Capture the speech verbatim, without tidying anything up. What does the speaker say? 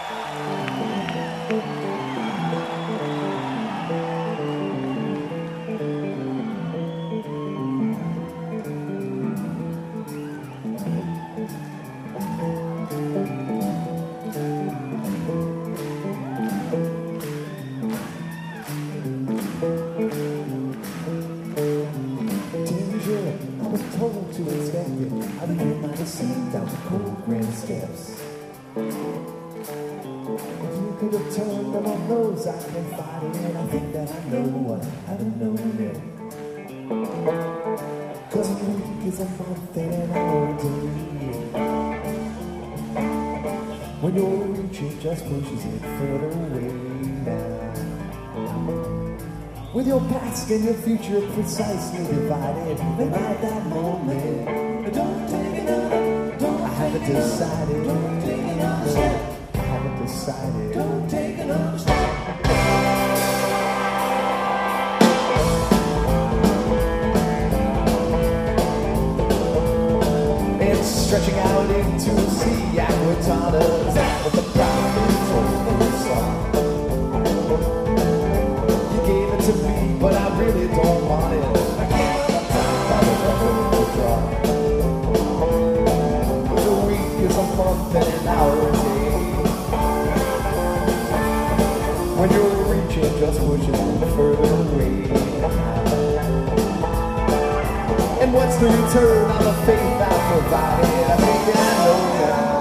Told to inspect it, I begin my descent down the cold granite steps. If you could have turned them on those, I've been fighting. I think that I know what I haven't known yet. Cause a week is a month and an hour to leave. When your reach, it just pushes it further away now. With your past and your future precisely divided, and at that moment, don't take another, don't, I haven't decided, don't take another step, I haven't decided, don't take another step. It's stretching out into the sea, aquatonnas, with the prophets over the song. To me, but I really don't want it. I can't have time by the record to draw. But a week is a month and an hour a day. When you're reaching, just pushing it further away. And what's the return on the faith I provided? I think I know now.